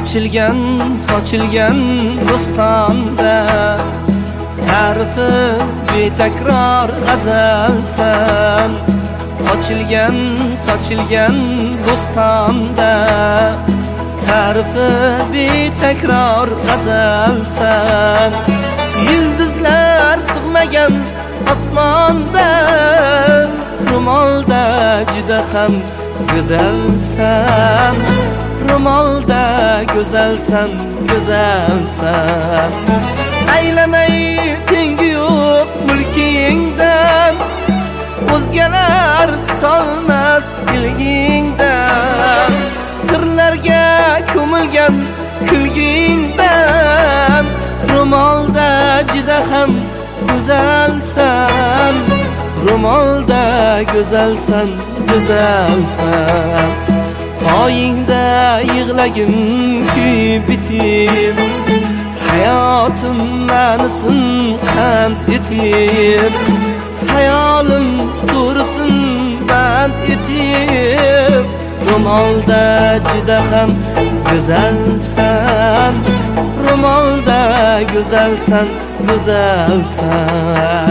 ochilgan sochilgan bo'stonda ta'rifi betakror g'azalsan. Ochilgan sochilgan bo'stonda ta'rifi betakror g'azalsan. Yulduzlar sig'magan osmonda ro'molda juda ham go'zalsan. Ro'molda go'zalsan, go'zalsan. Aylanay tengi yo'q mulkingdan, o'zgalar tutolmas ilgingdan. Sirlarga ko'milgan kulgingdan, ro'molda juda ham go'zalsan. Ro'molda go'zalsan, go'zalsan. Poyingda yig'lagim kuyib bitib, hayotim ma'nisin qand etib, hayolim to'risin band etib. Ro'molda juda ham go'zalsan. Ro'molda go'zalsan, go'zalsan.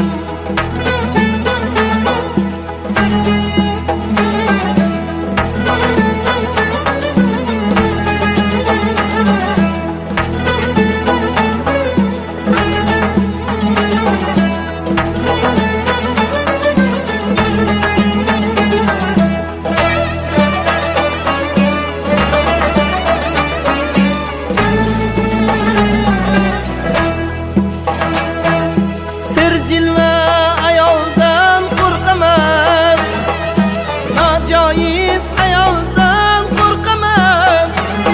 Jilva ayoldan qo'rqaman, nojoiz hayoldan qo'rqaman,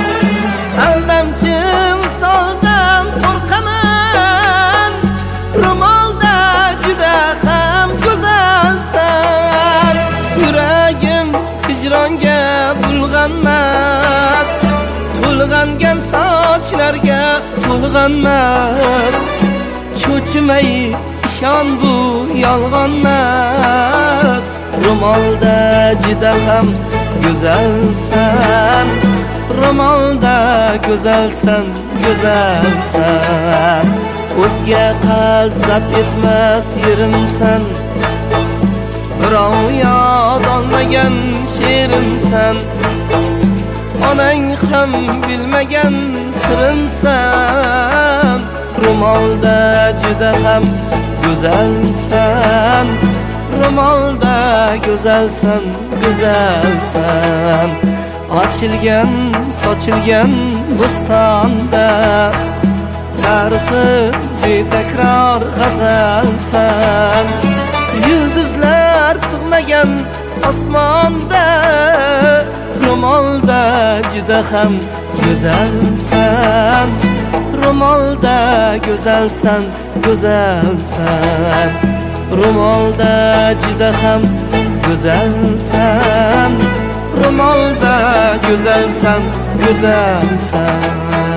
aldamchi misoldan qo'rqaman. Ro'molda juda ham go'zalsan. Yuragim hijronga bulg'anmas, to'lg'angan sochlarga to'lg'anmas. Cho'chimay ishon, bu yolg'onmas. Ro'molda juda ham go'zalsan. Ro'molda go'zalsan, go'zalsan. O'zga qalb zabt etmas yerimsan, birov yod olmagan sherimsan. Onang ham bilmagan sirimsan. Ro'molda juda ham go'zalsan. Ro'molda go'zalsan, go'zalsan. Ochilgan sochilgan bo'stonda ta'rifi betakror g'azalsan. Yulduzlar sig'magan osmonda ro'molda juda ham go'zalsan. Ro'molda go'zalsan, go'zalsan. Ro'molda juda ham go'zalsan. Ro'molda go'zalsan, go'zalsan.